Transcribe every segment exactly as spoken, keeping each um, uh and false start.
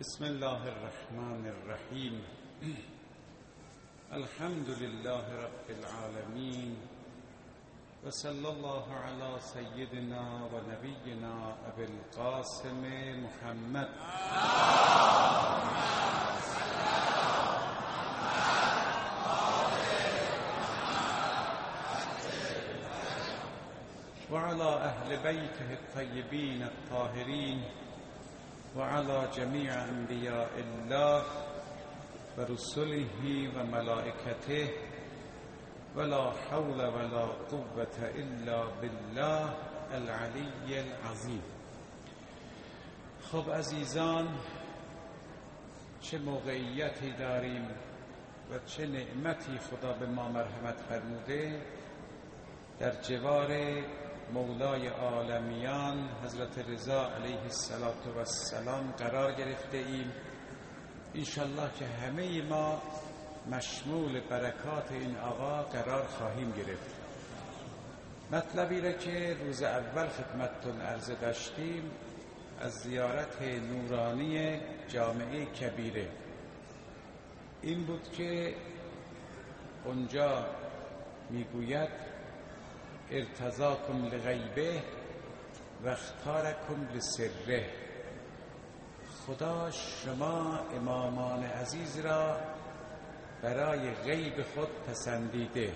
بسم الله الرحمن الرحیم. الحمد لله رب العالمین و صلی الله علی سیدنا و نبینا ابی القاسم محمد و علی اهل بیته الطیبین الطاهرین و علی جمیع انبیاء الله و رسله و ملائکته ولا حول ولا قوة الا بالله العلی العظیم. خب عزیزان، چه موقعیتی داریم و چه نعمتی خدا به ما مرحمت فرموده در جوار مولای عالمیان حضرت رضا علیه السلام قرار گرفته ایم. انشالله که همه ما مشمول برکات این آقا قرار خواهیم گرفت. مطلبی را که روز اول خدمتتون عرضه داشتیم از زیارت نورانی جامعه کبیره این بود که اونجا میگوید ارتضاکم لغیبه و اختارکم لسره. خدا شما امامان عزیز را برای غیب خود پسندیده،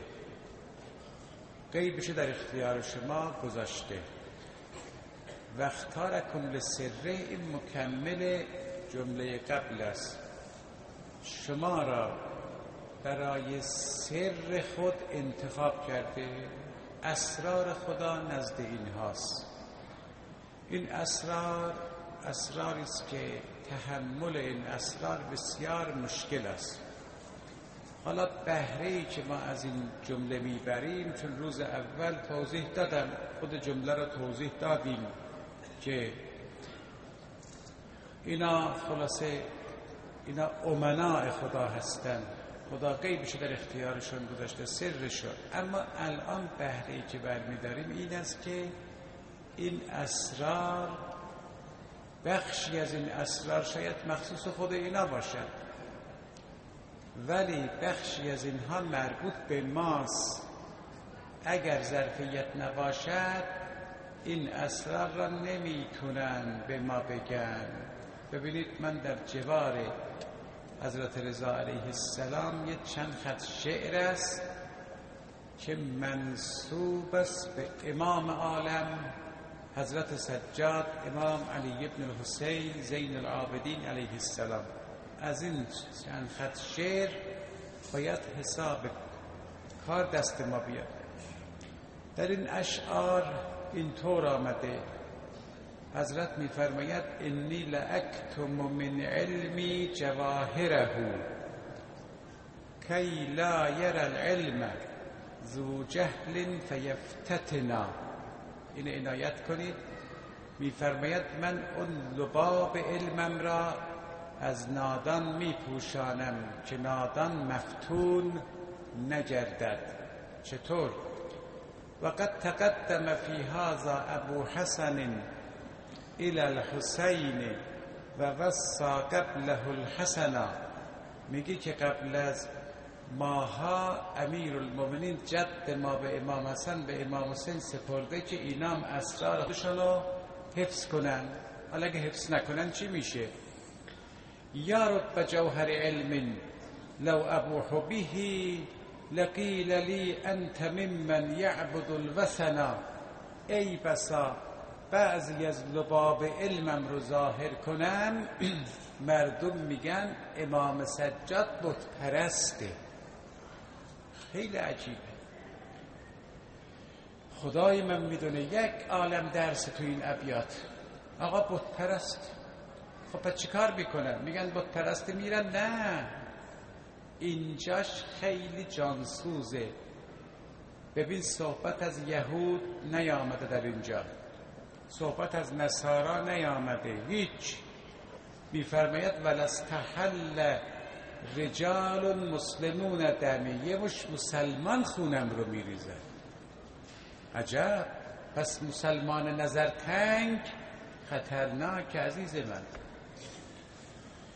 غیبش در اختیار شما گذاشته. و اختارکم لسره این مکمل جمله قبل است. شما را برای سر خود انتخاب کرده. اسرار خدا نزد این هاست. این اسرار اسراری است که تحمل این اسرار بسیار مشکل است. حالا بهره‌ای که ما از این جمله میبریم، چون روز اول توضیح دادم، خود جمله را توضیح دادیم که اینا خلاصه اینا امناء خدا هستند. خدا غیبش در اختیارشون گذاشته، سرشون. اما الان بهره‌ای که برمی‌داریم این است که این اسرار، بخشی از این اسرار شاید مخصوص خود اینا باشد، ولی بخشی از اینها مربوط به ماست. اگر ظرفیت نباشد این اسرار را نمیتونن به ما بگن. ببینید، من در جوار حضرت رضا علیه السلام یه چند خط شعر است که منسوب است به امام عالم حضرت سجاد امام علی بن الحسین زین العابدین علیه السلام. از این چند خط شعر باید حساب کار دست ما بیاد. در این اشعار اینطور آمده، حضرت می‌فرماید انی لأکتم من علمی جواهره کی لا یری العلم ذو جهل فیفتتنا. این عنایت کنید. می‌فرماید من اون لباب علمم را از نادان میپوشانم که نادان مفتون نگردد. چطور؟ وقد تقدم فی هذا ابو حسن الى الحسین و وصا قبله الحسن. میگه که قبل از ماها امیر المؤمنین جد ما به امام حسن به امام حسین سپرده که اینام اسرار خودشون رو حفظ کنن. حالا اگه حفظ نکنن چی میشه؟ یا رب جوهر علم لو ابوح به لقیل لی انت ممن یعبد الوثن. ای بسا بعضی از لباب علمم رو ظاهر کنم مردم میگن امام سجاد بت پرسته. خیلی عجیبه. خدای من میدونه یک عالم درس تو این ابیات. آقا بت پرست، خب پس چی کار میکنن؟ میگن بت پرست میرن. نه، اینجاش خیلی جانسوزه. ببین، صحبت از یهود نیامده در اینجا، صحبت از نصارا نیامده، هیچ. میفرماید ولستحل رجال مسلمون دمی. یه مش مسلمان خونم رو میریزه. عجب. پس مسلمان نظر تنگ خطرناک عزیز من.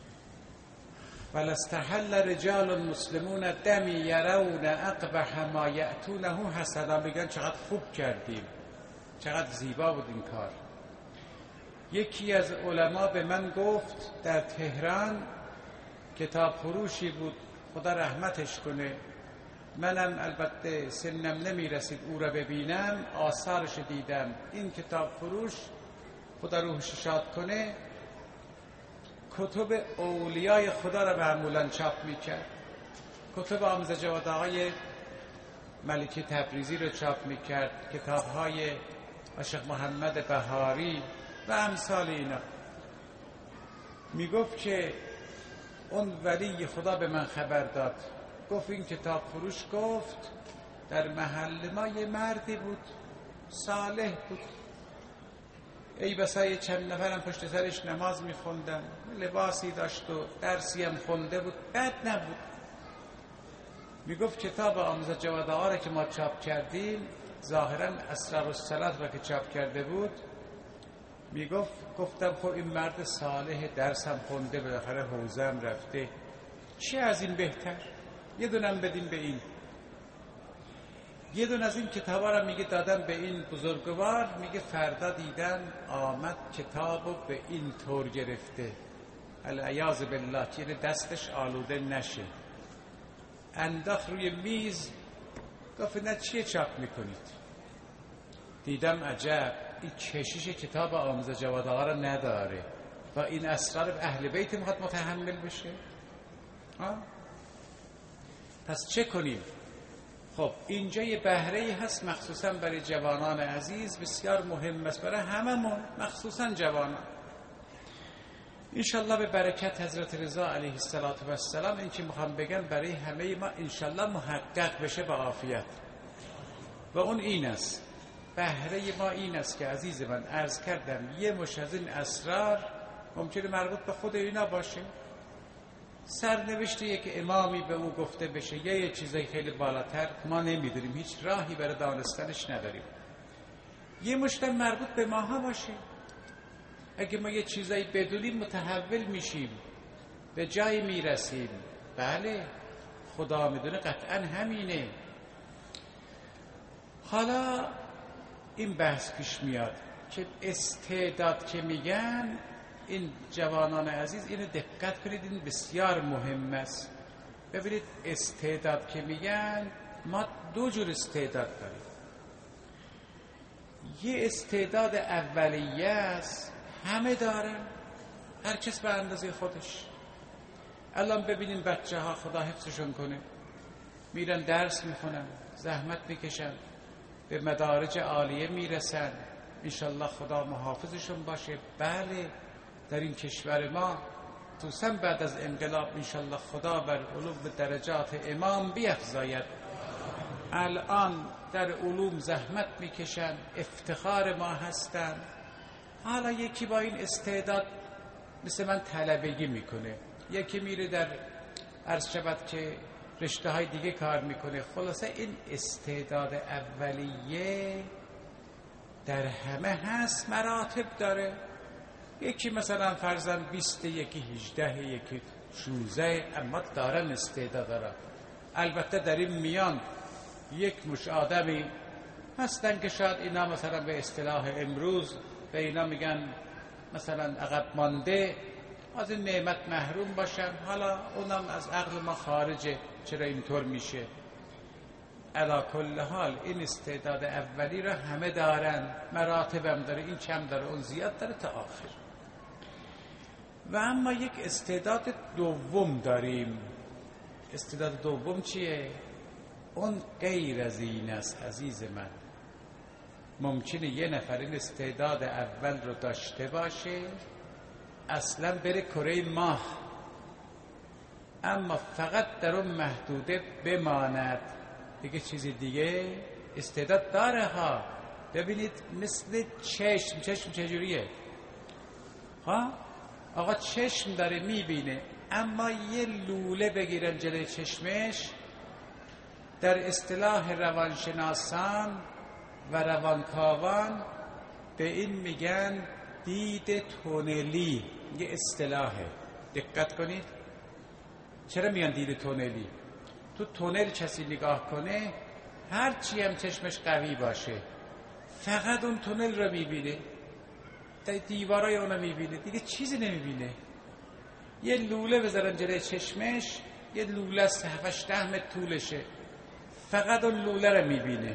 ولستحل رجال مسلمون دمی یرون اقبح ما یأتونه حسنا. میگن چقدر خوب کردیم، چقدر زیبا بود این کار. یکی از علما به من گفت در تهران کتاب فروشی بود، خدا رحمتش کنه، منم البته سنم نمیرسید او را ببینم، آثارش دیدم. این کتاب فروش خدا روحش شاد کنه کتب اولیای خدا را معمولا چاپ میکرد. کتب آموزه جواد آقای ملکی تبریزی رو چاپ میکرد، کتاب های شیخ محمد بهاری و امثال اینا. میگفت که اون ولی خدا به من خبر داد، گفت این کتاب فروش گفت در محل ما یه مردی بود صالح بود، ای بسا یه چند نفرم پشت سرش نماز میخوندن، لباسی داشت و درسی هم خونده بود، بد نبود. میگفت کتاب آموزه جواد آقا را که ما چاپ کردیم، ظاهرا اسرار الصلات را که چاپ کرده بود، میگفت گفتم خب این مرد صالح درس هم خونده، بالاخره حوزه هم رفته، چه از این بهتر، یه دونم بدیم به این. یه دون از این کتابا را میگه دادم به این بزرگوار، میگه فردا دیدن آمد کتابو به این طور گرفته، العیاذ بالله، که دستش آلوده نشه، انداخت روی میز، گفت نه چیه چاپ میکنید؟ دیدم عجب، این کشیش کتاب آموزه جواد آقا را نداره و این اسرار اهل بیت میخواد متحمل بشه. ها؟ پس چه کنیم؟ خب اینجا یه بهره‌ای هست مخصوصا برای جوانان عزیز، بسیار مهم است برای هممون، مخصوصا جوانان. انشالله به برکت حضرت رضا علیه السلام این که میخوام بگم برای همه ما انشالله محقق بشه با عافیت. و اون این است، بهره ما این است که عزیز من عرض کردم یه مش از این اسرار ممکنه مربوط به خود اینا باشه، سرنوشت یک امامی به او گفته بشه، یا یه چیزای خیلی بالاتر ما نمیدونیم، هیچ راهی برای دانستنش نداریم. یه مشتم مربوط به ماها باشه، اگه ما یه چیزایی بدونیم متحول میشیم، به جای میرسیم. بله خدا میدونه قطعا همینه. حالا این بحث پیش میاد که استعداد که میگن، این جوانان عزیز اینو دقت کنید، این بسیار مهم است. ببینید استعداد که میگن، ما دو جور استعداد داریم. یه استعداد اولیه است، همه دارن، هر کس به اندازه خودش. الان ببینین بچه ها خدا حفظشون کنه، میرن درس میخونن، زحمت میکشن، به مدارج عالیه میرسن، انشالله خدا محافظشون باشه. بله در این کشور ما خصوصا بعد از انقلاب انشالله خدا بر علوم درجات امام بیفزاید. الان در علوم زحمت میکشن، افتخار ما هستن. حالا یکی با این استعداد مثل من طلبگی میکنه، یکی میره در عرض شود که رشته های دیگه کار میکنه. خلاصه این استعداد اولیه در همه هست، مراتب داره. یکی مثلا فرضاً بیست، یکی هجده، یکی شوزه، اما دارن استعداد دارن. البته در این میان یک مش آدمی هستن که شاید اینا مثلا به اصطلاح امروز به اینا میگن مثلا عقب مانده، از این نعمت محروم باشن. حالا اونم از عقل ما خارجه، چرا اینطور میشه؟ علا کل حال این استعداد اولی را همه دارن، مراتبم داره، این کم داره، اون زیاد داره تا آخر. و اما یک استعداد دوم داریم. استعداد دوم چیه؟ اون غیر از این است عزیز من. ممکنه یه نفر این استعداد اول رو داشته باشه، اصلا بره کره ماه، اما فقط در اون محدوده بماند، دیگه چیزی دیگه استعداد داره ها. ببینید مثل چشم، چشم چجوریه؟ ها آقا چشم داره میبینه، اما یه لوله بگیرن جلوی چشمش، در اصطلاح روانشناسان و روانکاوان به این میگن دید تونلی، یه اصطلاحه، دقت کنید. چرا میان دید تونلی؟ تو تونل کسی نگاه کنه هر چی هم چشمش قوی باشه فقط اون تونل رو میبینه، دیوارای اونو میبینه، دیگه چیزی نمیبینه. یه لوله بذارن جلوی چشمش، یه لوله است هفتش ده متر طولشه، فقط اون لوله رو میبینه،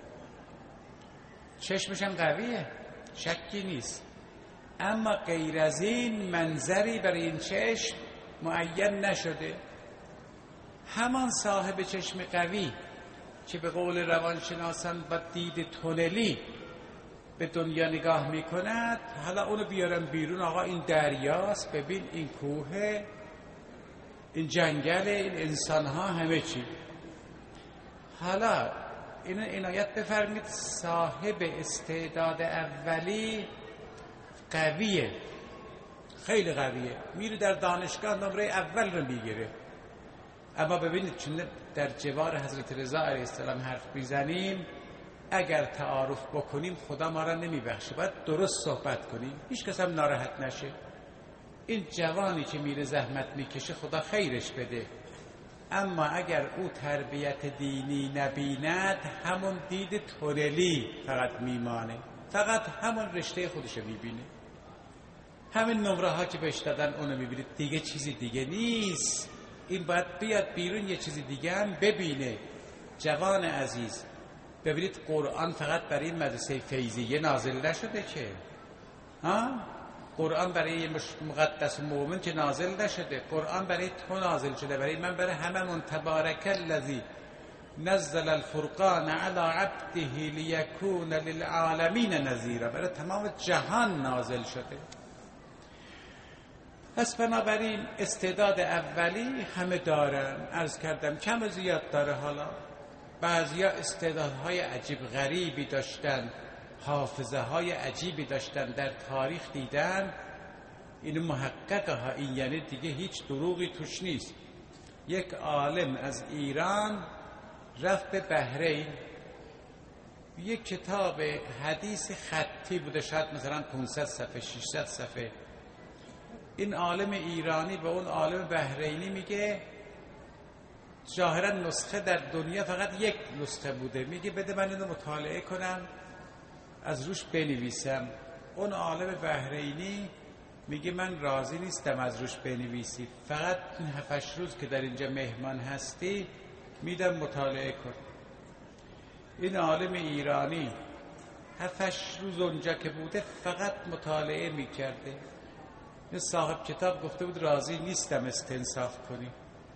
چشمش هم قویه، شکی نیست. اما غیر از این منظری برای این چشم معین نشده. همان صاحب چشم قوی که به قول روانشناسان با دید تونلی به دنیا نگاه میکند، حالا اونو بیارن بیرون، آقا این دریاست، ببین این کوه، این جنگل، این انسان ها، همه چی. حالا این عنایت بفرمید صاحب استعداد اولی قویه، خیلی قویه، میره در دانشگاه نمره اول رو میگیره. اما ببینید چون در جوار حضرت رضا علیه السلام حرف میزنیم، اگر تعارف بکنیم خدا ما را نمیبخشه، باید درست صحبت کنیم، هیچ کس هم ناراحت نشه. این جوانی که میره زحمت میکشه خدا خیرش بده، اما اگر او تربیت دینی نبیند همون دید تونلی فقط میمانه، فقط همون رشته خودشو میبینه، همین نمره ها که بهش دادن اونو میبینه، دیگه چیزی دیگه نیست. این باید بیاد بیرون یه چیزی دیگه هم ببینه. جوان عزیز ببینید قرآن فقط برای مدرسه فیضیه نازل نشده که، ها؟ قرآن برای مقدس مؤمن که نازل نشده، قرآن برای تو نازل شده، برای من، برای هممون. تبارک الذی نزل الفرقان علی عبده لیکون للعالمین نذیرا، برای تمام جهان نازل شده. پس بنابراین استعداد اولی همه دارن، عرض کردم کم و زیاد داره. حالا بعضیا استعدادهای عجیب غریبی داشتن، حافظه های عجیبی داشتن، در تاریخ دیدن، این محققه ها، این یعنی دیگه هیچ دروغی توش نیست. یک عالم از ایران رفت به بحرین، یک کتاب حدیث خطی بوده، شاید مثلا پانصد صفحه ششصد صفحه. این عالم ایرانی به اون عالم بحرینی میگه ظاهرا نسخه در دنیا فقط یک نسخه بوده، میگه بده من اینو مطالعه کنم از روش بنویسم. اون عالم بحرینی میگه من راضی نیستم از روش بنویسی، فقط این هفتش روز که در اینجا مهمان هستی میدم مطالعه کن. این عالم ایرانی هفتش روز اونجا که بوده فقط مطالعه میکرده. صاحب کتاب گفته بود راضی نیستم استنصاف کنی.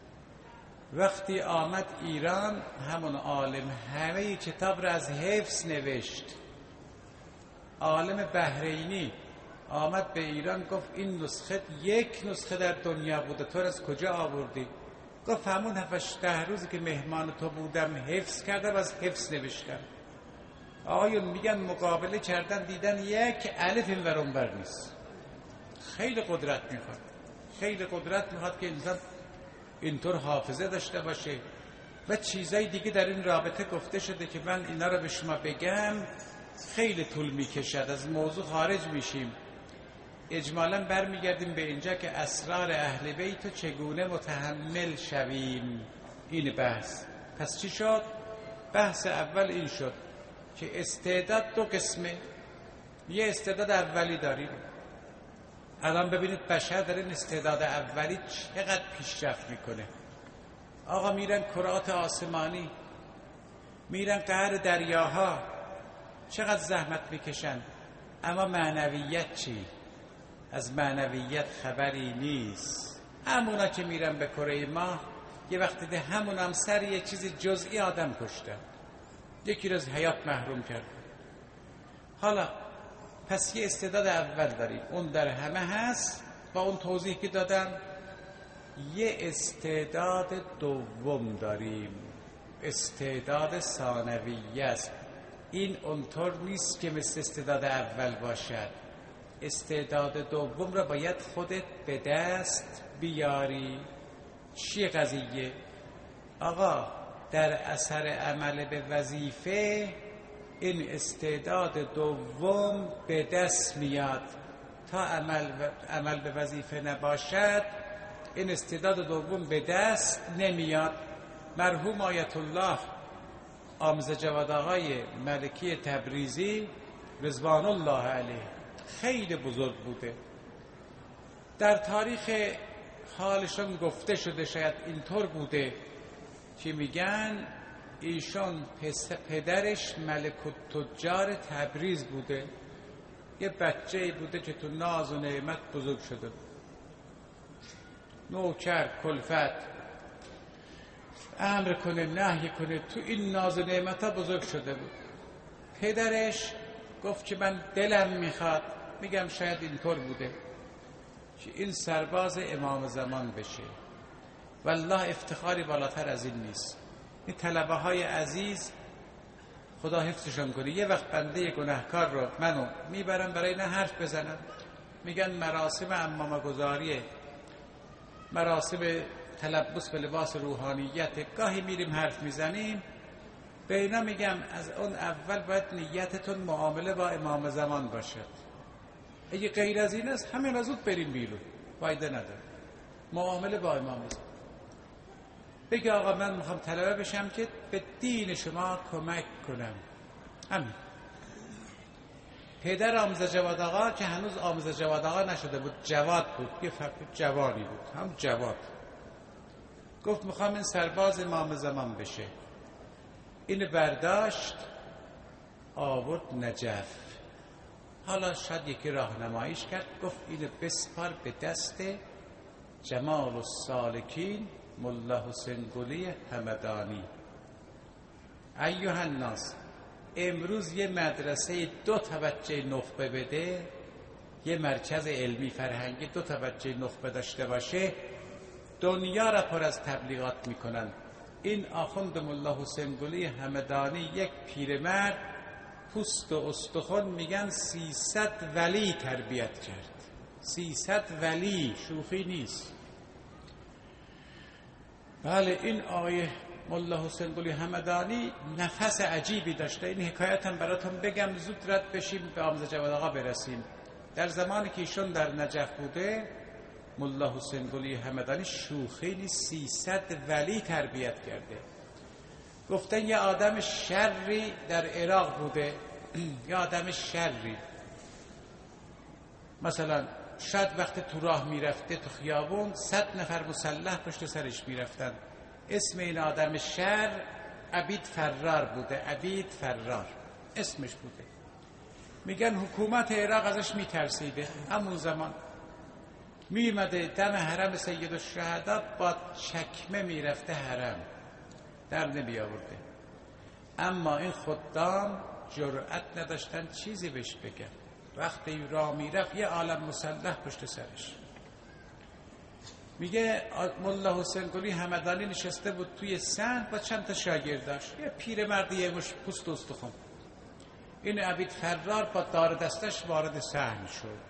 وقتی آمد ایران همون عالم همه کتاب را از حفظ نوشت. عالم بحرینی آمد به ایران گفت این نسخه یک نسخه در دنیا بوده، تو از کجا آوردی؟ گفت همون هفتش ده روزی که مهمان تو بودم حفظ کردم، از حفظ نوشتم. آقایون میگن مقابله کردن دیدن یک الف این ور اون ور نیست. خیلی قدرت میخواد، خیلی قدرت میخواد که انسان اینطور حافظه داشته باشه. و چیزای دیگه در این رابطه گفته شده که من اینا رو به شما بگم خیلی طول میکشد، از موضوع خارج میشیم. اجمالاً برمیگردیم به اینجا که اسرار اهل بیت رو چگونه متحمل شویم. این بحث. پس چی شد؟ بحث اول این شد که استعداد دو قسمه. یه استعداد اولی داریم. الان ببینید بشر در این استعداد اولی چقدر پیشرفت میکنه. آقا میرن کرات آسمانی، میرن قعر دریاها، چقدر زحمت میکشن، اما معنویت چی؟ از معنویت خبری نیست. همونا که میرن به کره ماه یه وقتی ده همون هم سر یه چیز جزئی آدم کشتن، یکی رو از حیات محروم کرد. حالا پس یه استعداد اول داریم، اون در همه هست با اون توضیح که دادم. یه استعداد دوم داریم، استعداد ثانویه است. این اونطور نیست که مثل استعداد اول باشد. استعداد دوم را باید خودت به دست بیاری. چیه قضیه؟ آقا در اثر عمل به وظیفه این استعداد دوم به دست میاد. تا عمل, عمل به وظیفه نباشد این استعداد دوم به دست نمیاد. مرحوم آیت الله آموزه جواد آقای ملکی تبریزی رضوان الله علیه خیلی بزرگ بوده. در تاریخ حالشون گفته شده، شاید اینطور بوده که میگن ایشون پدرش ملک التجار تبریز بوده، یه بچه‌ای بوده که تو ناز و نعمت بزرگ شده، نوکر کلفت امر کنه نهی کنه، تو این ناز و نعمت ها بزرگ شده بود. پدرش گفت که من دلم میخواد، میگم شاید اینطور بوده که این سرباز امام زمان بشه. والله افتخاری بالاتر از این نیست. این طلبه های عزیز خدا حفظشون کنه. یه وقت بنده گناهکار رو منو میبرم برای نه حرف بزنم، میگن مراسم عمامه گذاریه، مراسم تلبس به لباس روحانیت، گاهی میریم حرف میزنیم به اینا میگم از اون اول باید نیتتون معامله با امام زمان باشد. اگه غیر از این است همین زود بریم بیرون، فایده نداره. معامله با امام زمان. بگه آقا من میخوام طلبه بشم که به دین شما کمک کنم. همین. پدر آموزه جواد آقا که هنوز آموزه جواد آقا نشده بود، جواد بود، یه فرق جوانی بود، هم جواد. گفت میخوام این سرباز امام زمان بشه. این برداشت آورد نجف. حالا شاید یکی راهنماییش کرد، گفت اینو بسپار به دست جمال السالکین ملا حسین گلی همدانی. ایها الناس، امروز یه مدرسه دو توجه نخبه بده، یه مرکز علمی فرهنگی دو توجه نخبه داشته باشه، دنیا را پر از تبلیغات میکنن. این آخوند ملا حسین گلی همدانی یک پیرمرد پوست و استخوان میگن سیصد ولی تربیت کرد. سیصد ولی، شوخی نیست. بله، این آیه ملا حسین گلی همدانی نفس عجیبی داشته. این حکایت هم براتون بگم زود رد بشیم به آموزه جواد آقا برسیم. در زمانی که ایشون در نجف بوده، ملا حسین گلی همدانی شوخی نیست، سیصد ولی تربیت کرده. گفتن یه آدم شری در عراق بوده، یه آدم شری، مثلا شاید وقت تو راه میرفته تو خیابون صد نفر مسلح پشت سرش میرفتن. اسم این آدم شر عبید فرار بوده، عبید فرار اسمش بوده. میگن حکومت عراق ازش میترسیده. همون زمان میمده دم حرم سید الشهدا با چکمه میرفته حرم، در نمی آورده. اما این خدام جرأت نداشتن چیزی بهش بگن. وقتی راه میرفت یه عالم مسلح پشت سرش. میگه ملا حسین گلی همدانی نشسته بود توی سن با چند تا شاگرداش، یه پیرمرد یه مش پوست و استخوان. این عبید فرار با دار دستش وارد صحن شد.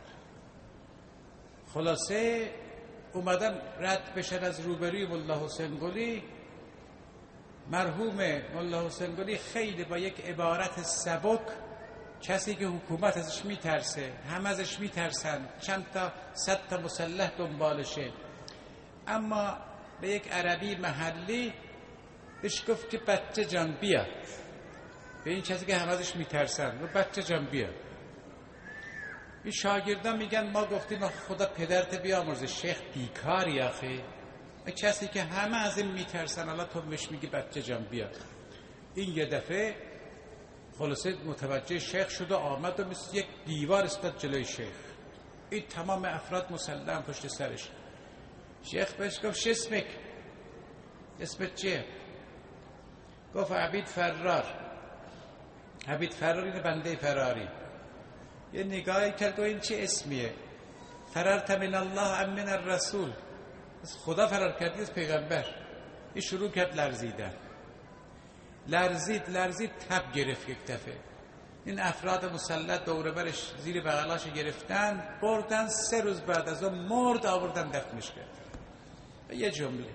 خلاصه اومدن رد بشن از روبروی ملا حسین گلی. مرحوم ملا حسین گلی خیلی با یک عبارت سبک، کسی که حکومت ازش میترسه، هم ازش میترسن، چند تا صد تا مسلح دنبالشه، اما به یک عربی محلی بهش گفت که بچه جان بیا. به این کسی که هم ازش میترسن، بچه جان بیا. این شاگردان میگن ما گفتیم خدا پدرت بیامرزه، شیخ بیکاری آخه، کسی که همه از این میترسن الان تو بهش میگی بچه جان بیا. این یه دفعه خلاصه متوجه شیخ شد و آمد و مثل یک دیوار استاد جلوی شیخ. این تمام افراد مسلم پشت سرش. شیخ بهش گفت چه اسمک؟ اسمت چیه؟ گفت عبید فرار. عبید فرار اینه بنده فراری. یه نگاهی کرد و این چه اسمیه؟ فرارت من الله ام من الرسول؟ خدا فرار کردی از پیغمبر. این شروع کرد لرزیدن، لرزید لرزید تب گرفت. یک دفعه این افراد مسلط دور برش زیر بغلاش گرفتن بردن. سه روز بعد از اون مرد، آوردن دفنش کردن. یه جمله،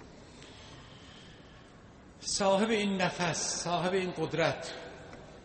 صاحب این نفس، صاحب این قدرت،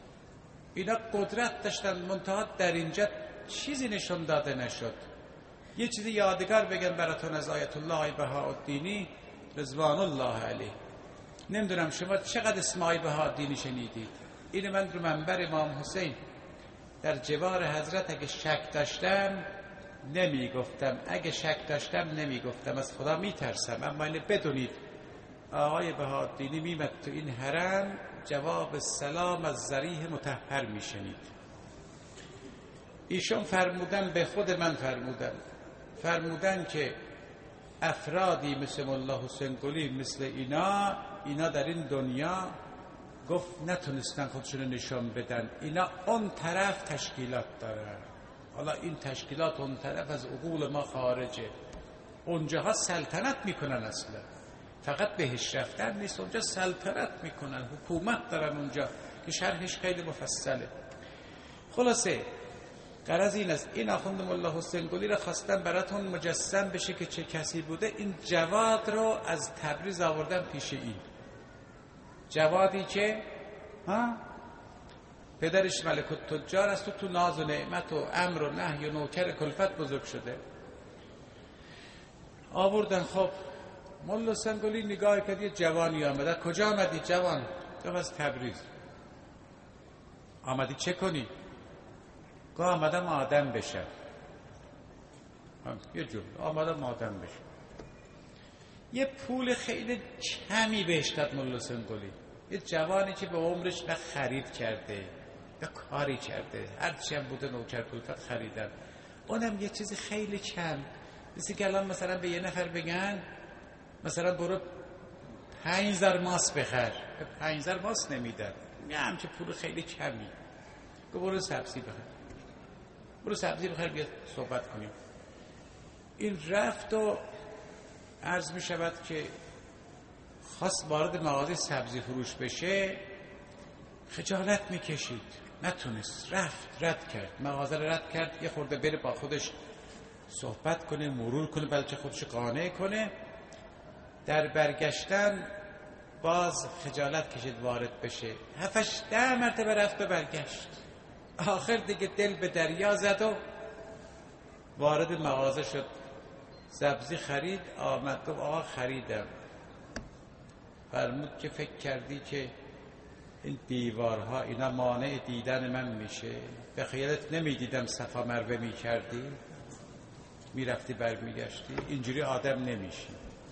اینا قدرت داشتن، منتها در اینجا چیزی نشون داده نشد. یه چیزی یادگار بگم براتون از آیت الله بهاءالدینی رضوان الله علیه. نمیدونم شما چقدر اسم آیت بهاءالدینی شنیدید. این من رو منبر امام حسین در جوار حضرت اگه شک داشتم نمی گفتم، اگه شک داشتم نمی گفتم، از خدا می ترسم. اما اینه بدونید آقای بهاءالدینی میمد تو این حرم جواب سلام از ذریح مطهر می شنید. ایشون فرمودن، به خود من فرمودن فرمودن که افرادی مثل مولا حسین قلی مثل اینا اینا در این دنیا گفت نتونستن خودشون نشان بدن، اینا اون طرف تشکیلات دارن. حالا این تشکیلات اون طرف از عقول ما خارجه، اونجاها سلطنت میکنن، اصلا فقط بهش رفتن نیست، اونجا سلطنت میکنن، حکومت دارن اونجا که شرحش خیلی مفصله. خلاصه غرض این است، این آخوند مولا حسین قلی را خواستم براتون مجسم بشه که چه کسی بوده. این جواد رو از تبریز آوردن پیش این جوادی که ها پدرش ملک التجار است و تو ناز و نعمت و امر و نهی و نوکر کلفت بزرگ شده. آوردن. خب مولا حسین قلی نگاه کرد، یه جوانی آمده. کجا آمدی جوان؟ گفت از تبریز. آمدی چه کنی؟ گفت آمدم آدم بشم. یه جور آمدم آدم بشم. یه پول خیلی کمی بهش داد مولا حسین قلی. یه جوانی که به عمرش نه خرید کرده نه کاری کرده، هرچی هم بوده نوکر کلفت خریدن، اونم یه چیزی خیلی کم. مثل که الان مثلا به یه نفر بگن مثلا برو پنج زر ماس بخر، پنج زر ماس نمیدن، یه همچه پول خیلی کمی. گفت برو سبزی بخر، برو سبزی بخر بیا صحبت کنیم. این رفت و عرض می شود که خواست وارد مغازه سبزی فروش بشه، خجالت می کشید، نتونست، رفت رد کرد، مغازه رد کرد. یه خورده بره با خودش صحبت کنه، مرور کنه، بلکه خودش قانع کنه. در برگشتن باز خجالت کشید وارد بشه. هفتش ده مرتبه رفت و برگشت. آخر دیگه دل به دریا زد و وارد مغازه شد. سبزی خرید، آمد گفت آقا خریدم. فرمود که فکر کردی که این دیوارها اینا مانع دیدن من میشه؟ به خیالت نمیدیدم صفا مروه میکردی؟ میرفتی برمیگشتی؟ اینجوری آدم نمیشی.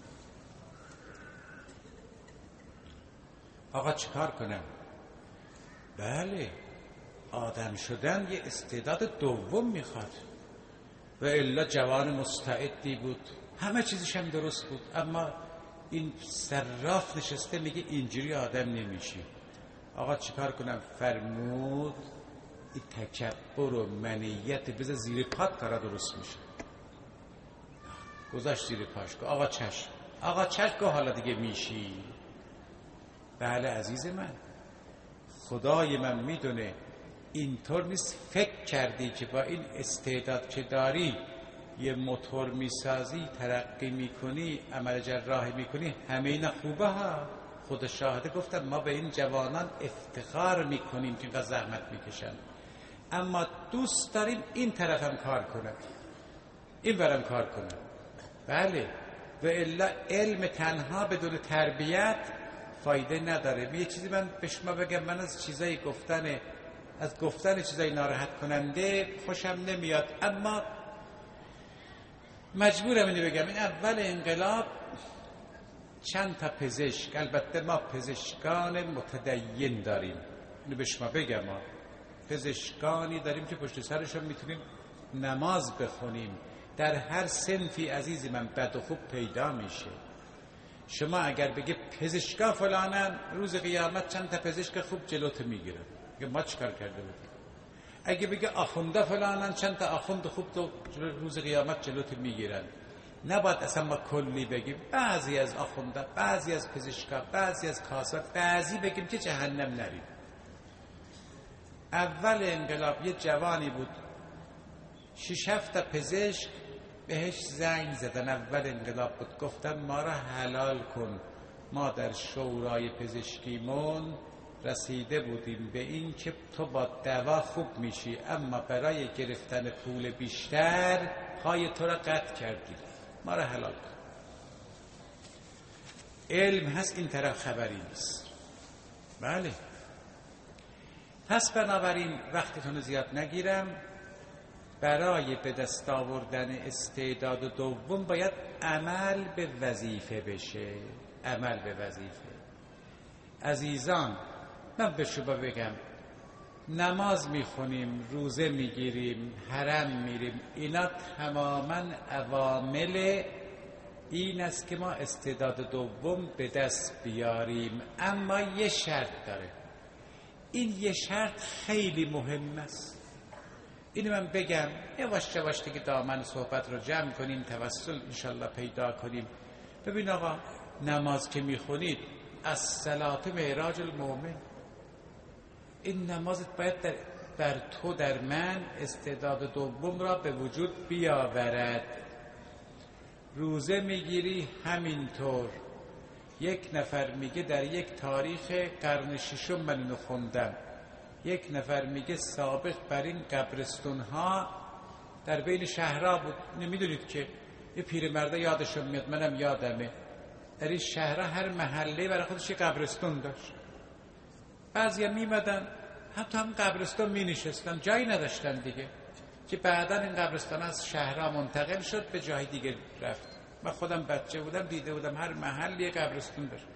آقا چیکار کنم؟ بله، آدم شدن یه استعداد دوم میخواد. و الا جوان مستعدی بود، همه چیزش هم درست بود، اما این صراف نشسته میگه اینجوری آدم نمیشی. آقا چیکار کنم؟ فرمود این تکبر و منیت بذار زیر پات کارا درست میشه. گذاشت زیر پاش. آقا چشم، آقا چشم، حالا دیگه میشی. بله عزیز من، خدای من میدونه اینطور نیست فکر کردی که با این استعداد که داری یه موتور میسازی، ترقی میکنی، عمل جراحی میکنی، همه اینا خوبه ها. خود شاهده گفتم ما به این جوانان افتخار میکنیم که اینقدر زحمت میکشن، اما دوست داریم این طرف هم کار کنن، این برم کار کنن. بله، و الا علم تنها بدون تربیت فایده نداره. یه چیزی من به شما بگم، من از چیزایی گفتن از گفتن چیزای ناراحت کننده خوشم نمیاد، اما مجبورم اینو بگم. این اول انقلاب چند تا پزشک، البته ما پزشکان متدین داریم، اینو به شما بگم، ما پزشکانی داریم که پشت سرشون میتونیم نماز بخونیم. در هر صنفی عزیزی من بد و خوب پیدا میشه. شما اگر بگه پزشکا فلانن، روز قیامت چند تا پزشک خوب جلوت میگیرن، میگه ما چیکار کرده بودیم. اگه بگه آخونده فلانن، چند تا آخوند خوب تو روز قیامت جلوت میگیرن. نباید اصلا ما کلی بگیم، بعضی از آخونده، بعضی از پزشکا، بعضی از کاسا، بعضی بگیم که جهنم نریم. اول انقلاب یه جوانی بود، شش هفت پزشک بهش زنگ زدن. اول انقلاب بود، گفتن ما را حلال کن. ما در شورای پزشکیمون رسیده بودیم به این که تو با دوا خوب میشی، اما برای گرفتن پول بیشتر پای تو را قطع کردیم، ما را حلال کن. علم هست، این طرف خبری نیست. بله. پس بنابراین وقتتون زیاد نگیرم، برای به دست آوردن استعداد دوم باید عمل به وظیفه بشه. عمل به وظیفه. عزیزان، من به شما بگم نماز میخونیم، روزه میگیریم، حرم میریم، اینا تماما عوامل این است که ما استعداد دوم به دست بیاریم. اما یه شرط داره. این یه شرط خیلی مهم است. اینو من بگم یواش یواش دیگه دامن صحبت رو جمع کنیم، توسل انشالله پیدا کنیم. ببین آقا، نماز که میخونید از صلات معراج المؤمن، این نمازت باید در, در تو در من استعداد دوم را به وجود بیاورد. روزه میگیری همینطور. یک نفر میگه در یک تاریخ قرن ششم من اینو خوندم، یک نفر میگه سابق بر این قبرستون ها در بین شهرها بود. نمیدونید که یه پیرمرده یادشون میاد، منم یادمه، در این شهرها هر محله برای خودش یه قبرستون داشت. بعضیا میمدن حتی هم قبرستون می نشستن، جایی نداشتن دیگه، که بعدا این قبرستان از شهرها منتقل شد به جای دیگه رفت. من خودم بچه بودم دیده بودم هر محل یه قبرستون داشت.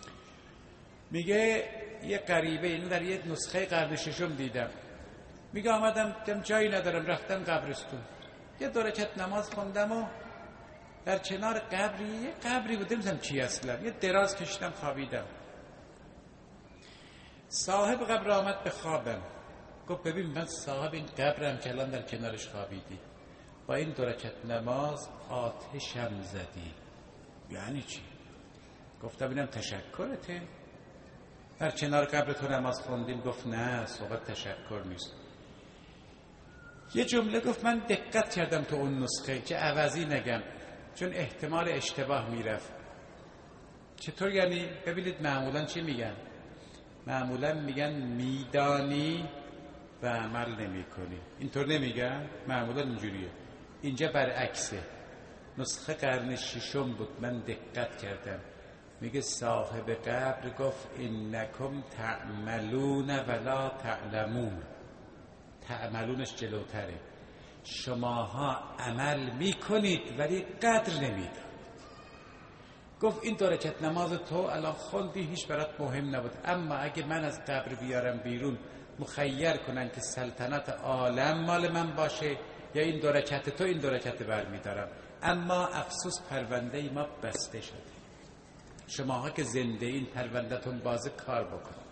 میگه یه غریبه، اینو در یه نسخه قرن ششم دیدم، میگه آمدم جایی ندارم رفتم قبرستون، یه دو رکعت نماز خوندم و در کنار قبری، یه قبری بود نمیدونم چی اصلا، یه دراز کشیدم خوابیدم. صاحب قبر آمد به خوابم، گفت ببین من صاحب این قبرم که الان در کنارش خوابیدی، با این دو رکعت نماز آتشم زدی. یعنی چی؟ گفتم اینم تشکرته، در کنار قبر تو نماز خوندیم. گفت نه، صحبت تشکر نیست. یه جمله گفت من دقت کردم تو اون نسخه که عوضی نگم، چون احتمال اشتباه میرفت. چطور یعنی؟ ببینید معمولا چی میگن؟ معمولا میگن میدانی و عمل نمی کنی. اینطور نمیگن؟ معمولا اینجوریه. اینجا برعکسه. نسخه قرن ششم بود، من دقت کردم. میگه صاحب قبر گفت انکم تعملون ولا تعلمون. تعملونش جلوتره. شماها عمل میکنید ولی قدر نمیدید. گفت این دو رکعت نماز تو الان خوندی هیچ برات مهم نبود، اما اگه من از قبر بیارم بیرون مخیر کنن که سلطنت عالم مال من باشه، یا این دو رکعت تو این دو رکعت برمیدارم، اما افسوس پرونده ای ما بسته شده. شماها که زنده این پروندهتون باز کار بکنید.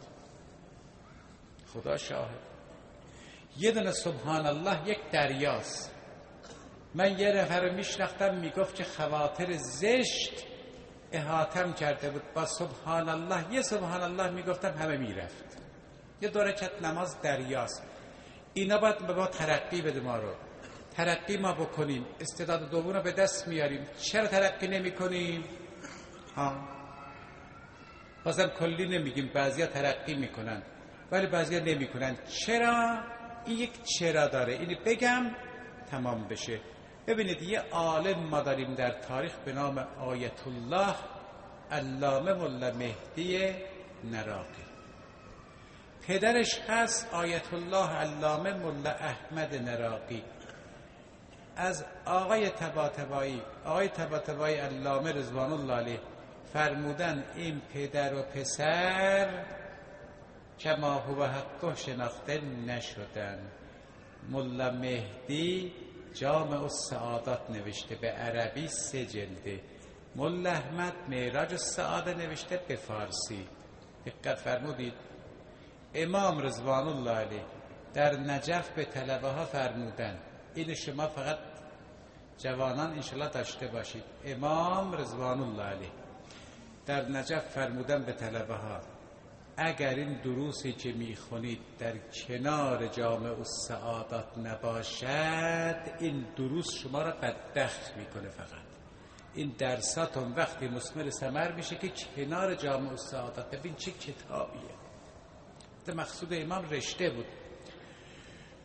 خدا شاهد. یه دونه سبحان الله یک دریاست. من یه نفر میشناختم میگفت که خواطر زشت احاطم کرده بود، با سبحان الله، یه سبحان الله میگفتم همه میرفت. یه دو رکعت نماز دریاست. اینا باید به ما ترقی بده، ما رو ترقی ما بکنیم، استعداد دوم رو به دست میاریم. چرا ترقی نمی کنیم؟ ها بازم کلی نمیگیم، بعضیا ترقی میکنن ولی بعضیا نمیکنن. چرا؟ این یک چرا داره، اینو بگم تمام بشه. ببینید یه عالم ما داریم در تاریخ به نام آیت الله علامه ملا مهدی نراقی. پدرش هست آیت الله علامه ملا احمد نراقی. از آقای طباطبایی، آقای طباطبایی علامه رضوان الله علیه فرمودن این پدر و پسر کما هو حقه شناخته نشدن. ملا مهدی جامع السعادات نوشته به عربی، سه جلده. ملا احمد معراج السعاده نوشته به فارسی. دقت فرمودید؟ امام رضوان الله علیه در نجف به طلبه ها فرمودن، این شما فقط جوانان انشالله داشته باشید. امام رضوان الله علیه در نجف فرمودن به طلبه ها اگر این دروسی که میخونید در کنار جامع السعادات نباشد، این دروس شما را بدبخت میکنه. فقط این درساتون وقتی مثمر ثمر میشه که کنار جامع السعادات. ببین چه کتابیه. مقصود امام رشته بود.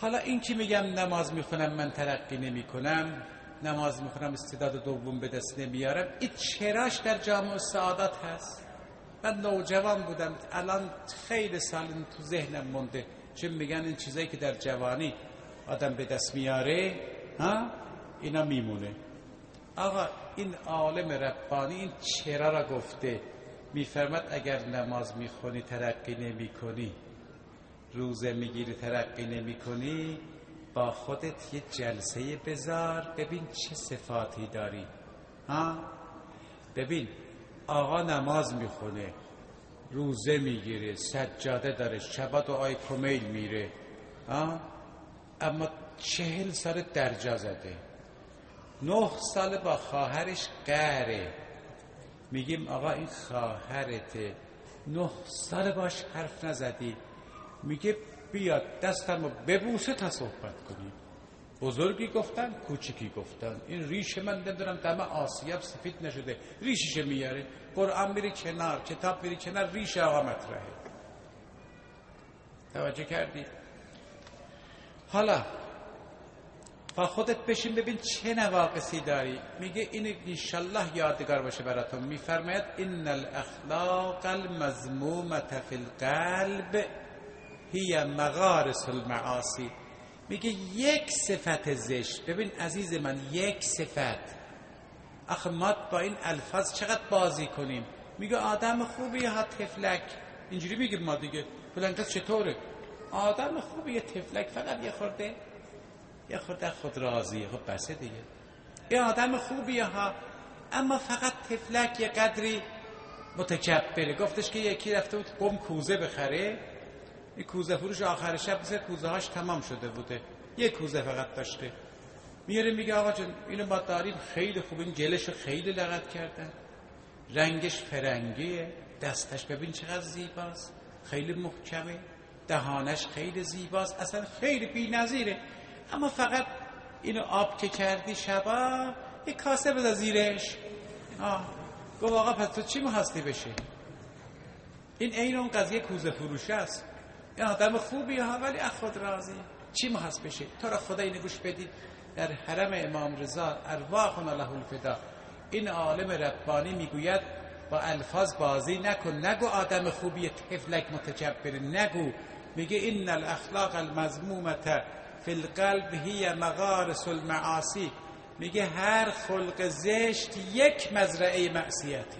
حالا این که میگم نماز میخونم من ترقی نمی کنم، نماز میخونم استعداد دوم به دست نمیارم، این چراش در جامعه سعادت هست؟ من نوجوان بودم، الان خیلی سال تو ذهنم مونده، چون میگن این چیزایی که در جوانی آدم به دست میاره ها اینا میمونه. آقا این عالم ربانی این چرا را گفته، میفرماد اگر نماز میخونی ترقی نمی کنی، روزه میگیری ترقی نمی کنی، با خودت یه جلسه بذار ببین چه صفاتی داری. ها ببین آقا نماز میخونه، روزه میگیره، سجاده داره، شبا دعای کمیل میره، ها اما چهل سال درجا زده، نه سال با خواهرش قهره. میگیم آقا این خواهرته، نه سال باش حرف نزدی، میگه بیاد دستمو ببوسه تا صحبت کنیم. بزرگی گفتن کوچکی گفتن، این ریش من ندارم دم آسیاب سفید نشده، ریشش میاره، قرآن میری کنار، کتاب میری کنار، ریش آقا مطرحه. توجه کردی؟ حالا با خودت بشین ببین چه نواقصی داری. میگه این انشالله یادگار باشه براتون. میفرماید ان الاخلاق المذمومه فی القلب هی مغارس المعاصی. میگه یک صفت زشت، ببین عزیز من یک صفت، آخه ما با این الفاظ چقدر بازی کنیم. میگه آدم خوبی ها تفلک، اینجوری میگیم ما دیگه، فلان کس چطوره آدم خوبی تفلک، فقط یه خورده یه خورده خود راضیه، خب بسه دیگه. این آدم خوبیه ها اما فقط تفلک، یه قدری متکبره. گفتش که یکی رفته بود قم کوزه بخره، این کوزه فروش آخر شب بسه کوزه هاش تمام شده بوده، یه کوزه فقط داشته. میاره میگه آقا جون اینو ما داریم، خیلی خوب، این جلشو خیلی لغت کردن، رنگش فرنگیه، دستش ببین چقدر زیباست، خیلی محکمه، دهانش خیلی زیباست، اصلا خیلی بی‌نظیره، اما فقط اینو آب که کردی شبا یک کاسه بذار زیرش. آه گفت آقا پس تو چی می‌خواستی بشه؟ این عین اون قضیه کوزه فروشه است. این آدم خوبیه ها ولی از خود راضی، چی می‌خواست بشه؟ تو را خدا اینو گوش بدید، در حرم امام رضا ارواحنا له الفدا این عالم ربانی میگوید با الفاظ بازی نکن، نگو آدم خوبی تفلک متکبر، نگو. میگه ان الاخلاق المذمومه فی القلب هی مغارس المعاصی. میگه هر خلق زشت یک مزرعه معصیتی.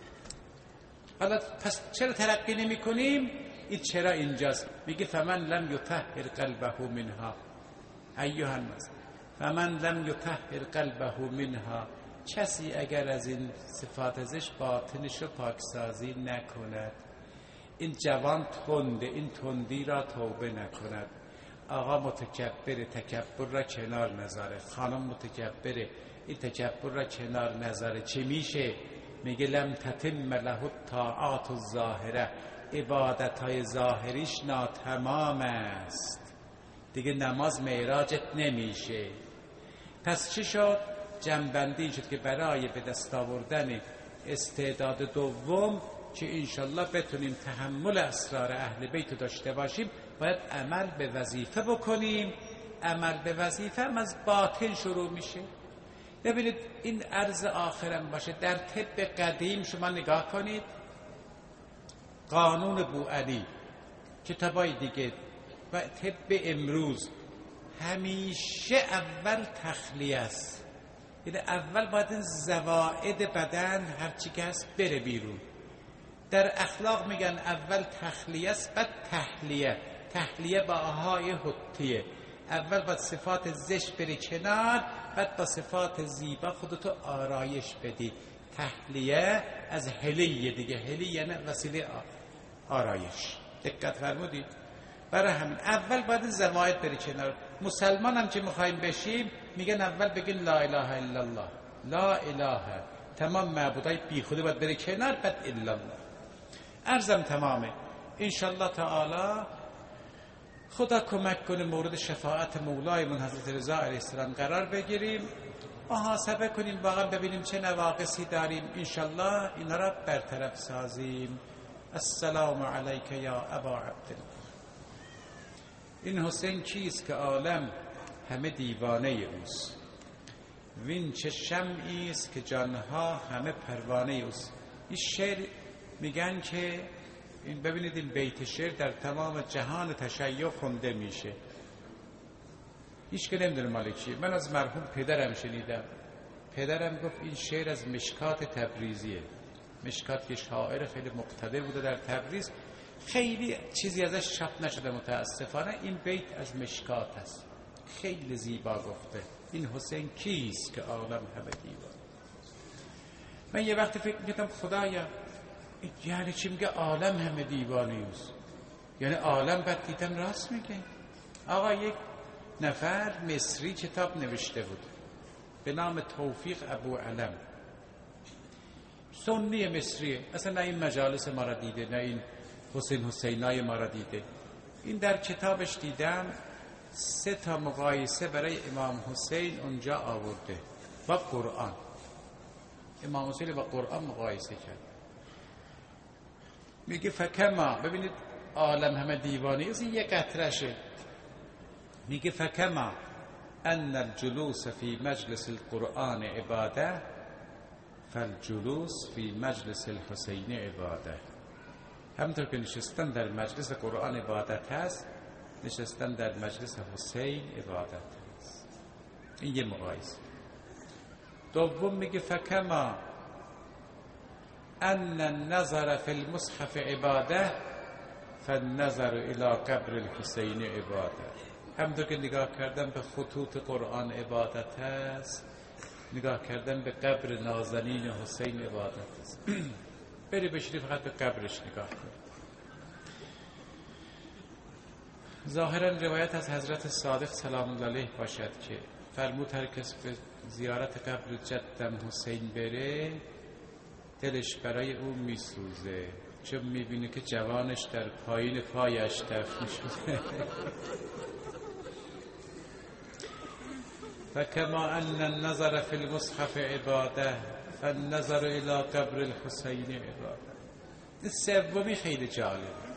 حالا پس چرا ترقی نمی کنیم؟ این چرا اینجاست. میگه فمن لم یطهر قلبه منها ایها الناس، فمن لم یطهر قلبه منها، کسی اگر از این صفات زشت باطنش رو پاکسازی نکند، این جوان تنده، این تندی را توبه نکند، آقا متکبر، تکبر را کنار نذاره، خانم متکبره، این تکبر را کنار نذاره، چه میشه؟ میگه لم تتم له الطاعات الظاهره، عبادت های ظاهریش ناتمام است، دیگه نماز معراجت نمیشه. پس چی شد؟ جنبندی شد که برای به دست آوردن استعداد دوم که انشالله بتونیم تحمل اسرار اهل بیت داشته باشیم، باید عمل به وظیفه بکنیم. عمل به وظیفه هم از باطن شروع میشه. ببینید این عرض آخرم باشه، در طب قدیم شما نگاه کنید، قانون بوعلی، کتابای دیگه و طب امروز، همیشه اول تخلیه است. یعنی اول باید این زوائد بدن هرچی که هست بره بیرون. در اخلاق میگن اول تخلیه است بعد تحلیه. تحلیه با آهای حطیه، اول باید صفات زشت بری کنار، بعد با صفات زیبا خودتو آرایش بدی. تحلیه از هلیه دیگه، هلیه یعنی وسیله آرایش. دقت فرمودید؟ برای همین اول باید زوائد بری کنار. مسلمان هم که میخوایم بشیم میگن اول بگین لا اله الا الله، لا اله، تمام معبودای بی خودی باید بری کنار، بعد الا الله. عرضم تمامه. انشالله تعالی خدا کمک کنه مورد شفاعت مولایمون حضرت رضا علیه السلام قرار بگیریم، محاسبه کنیم واقعا، ببینیم چه نواقصی داریم، انشالله اینا را برطرف سازیم. السلام علیک یا ابا عبدالله. این حسین کیست که عالم همه دیوانه اوست، وین چه شمعی است که جانها همه پروانه اوست. این شعر میگن که این ببینید این بیت شعر در تمام جهان تشیع خونده میشه، هیچ که نمیدونه مال چیه. من از مرحوم پدرم شنیدم، پدرم گفت این شعر از مشکات تبریزیه. مشکات که شاعر خیلی مقتدر بوده در تبریز، خیلی چیزی ازش چاپ نشده متاسفانه. این بیت از مشکات است، خیلی زیبا گفته. این حسین کیست که عالم همه دیوانه. من یه وقت فکر میکردم خدایا یعنی چی میگه عالم همه دیوانه است؟ یعنی عالم بعد دیدم راست میگه. آقا یک نفر مصری کتاب نوشته بود به نام توفیق ابو علم، سنی مصریه، اصلا نه این مجالس ما را دیده نه این حسین حسینای ما را دیده. این در کتابش دیدم سه تا مقایسه برای امام حسین اونجا آورده با قرآن. امام حسین با قرآن مقایسه کرد. میگه فکما، ببینید عالم همه دیوانه است، این یک قطرشه. میگه فکما ان الجلوس فی مجلس القرآن عباده فالجلوس فی مجلس الحسین عباده. همونطور که نشستن در مجلس قرآن عبادت هست، نشستن در مجلس حسین عبادت هست. این یه مقایسه. دوم میگه فکما ان النظر فی المصحف عباده فالنظر الى قبر الحسین عباده. همونطور که نگاه کردن به خطوط قرآن عبادت هست، نگاه کردن به قبر نازنین حسین عبادت است. بری بشری فقط به قبرش نگاه کن. ظاهرا روایت از حضرت صادق سلام الله علیه باشد که فرمود هر کس به زیارت قبر جدم حسین بره دلش برای او میسوزه، چون میبینه که جوانش در پایین پایش دفن شده. فکما ان النظر فی المصحف عباده فالنظر الى قبر الحسین عباده. این سومی خیلی جالبه.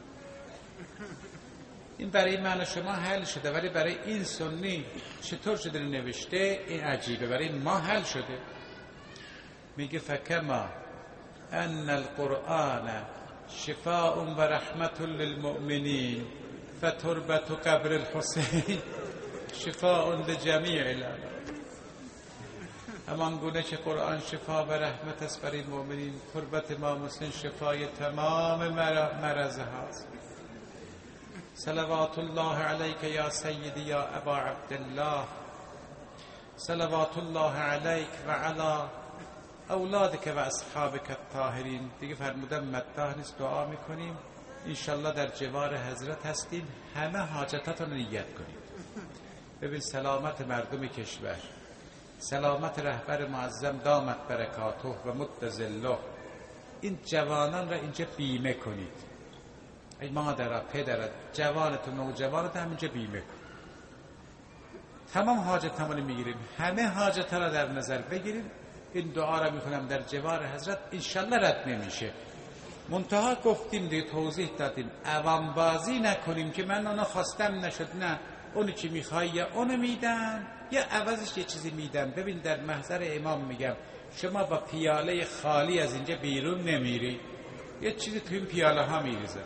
این برای من و شما حل شده، ولی برای این سنی چطور شده نوشته این عجیبه. برای ما حل شده. میگه فکما ان القرآن شفاء و رحمت للمؤمنین فتربت قبر الحسین شفاء لجمیع العالم. همان گونه که قرآن شفا و رحمت است برای مؤمنین، تربت امام حسین شفای تمام مرض هاست. صلوات الله علیک یا سیدی یا ابا عبدالله، صلوات الله علیک و علی اولادک و اصحابک الطاهرین. دیگه فرمودم مداح نیست، دعا میکنیم انشالله در جوار حضرت هستیم، همه حاجتاتون رو نیت کنید. ببین سلامت مردم کشور، سلامت رهبر معظم دامت برکاته و مد ظله، این جوانان را اینجا بیمه کنید. ای مادر پدر جوانت و نوجوانت هم اینجا بیمه کن. تمام حاجتمون میگیریم، همه حاجت را در نظر بگیریم. این دعا را میکنم در جوار حضرت انشالله رد نمیشه. منتها گفتیم دیگه، توضیح دادیم عوام بازی نکنیم که من اونو خواستم نشد، نه اونی که میخوای یا اونو میدن یا عوضش یه چیزی میدن. ببین در محضر امام میگم شما با پیاله خالی از اینجا بیرون نمیری، یه چیزی تو این پیاله ها میریزه.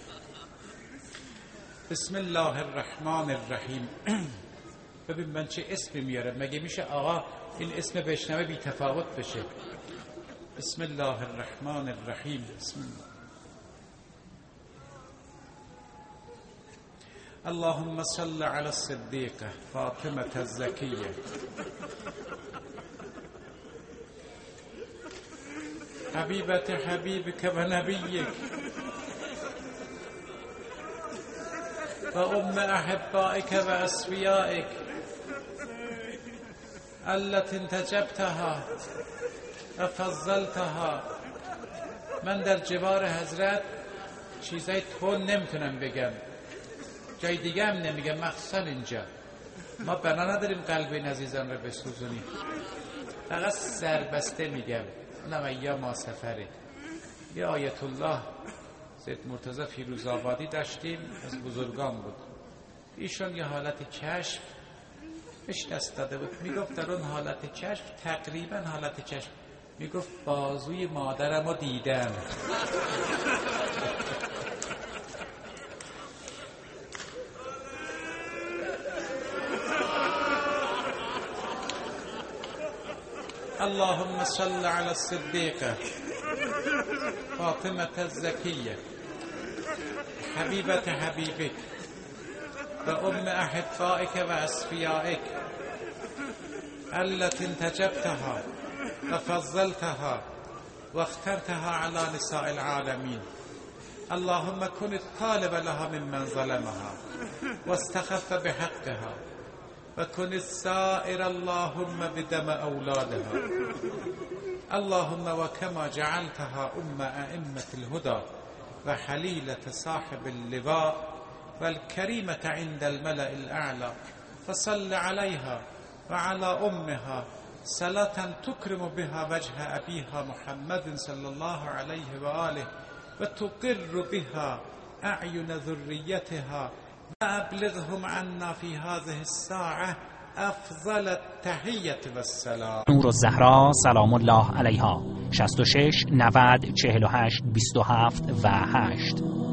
بسم الله الرحمن الرحیم. ببین من چه اسمی میارم، مگه میشه آقا این اسم بشنوه بی تفاوت بشه؟ بسم الله الرحمن الرحیم. بسم الله. اللهم صل على الصديقة فاطمة الزكية حبيبة حبيبك ونبيك وأم أحبائك وأصفيائك التي انتجبتها وفضلتها. من در جوار حضرت چیزای تون نمیتونم بگم، جای دیگه هم نمیگم، مخصوصا اینجا ما بنا نداریم قلب این عزیزان رو بسوزونیم، فقط سربسته میگم. اونم ایام ما سفره. یه آیت الله سید مرتضی فیروزآبادی داشتیم، از بزرگان بود، ایشون یه حالت کشف بهش دست داده بود. میگفت در اون حالت کشف، تقریبا حالت کشف، میگفت بازوی مادرم رو دیدم. اللهم صل على الصديقة فاطمة الزكية حبيبة حبيبك وأم أحبائك وأصفيائك التي انتجبتها وفضلتها واخترتها على نساء العالمين. اللهم كن الطالب لها ممن ظلمها واستخف بحقها وكن السائر اللهم بدم أولادها. اللهم وكما جعلتها أم أئمة الهدى وحليلة صاحب اللواء والكريمة عند الملأ الأعلى فصل عليها وعلى أمها صلاة تكرم بها وجه أبيها محمد صلى الله عليه وآله وتقر بها أعين ذريتها وأبلغهم عنا في هذه الساعة افضل التحیة و السلام. نور الزهرا سلام الله علیها. شصت و شش نود چهل و هشت بیست و هفت و هشت.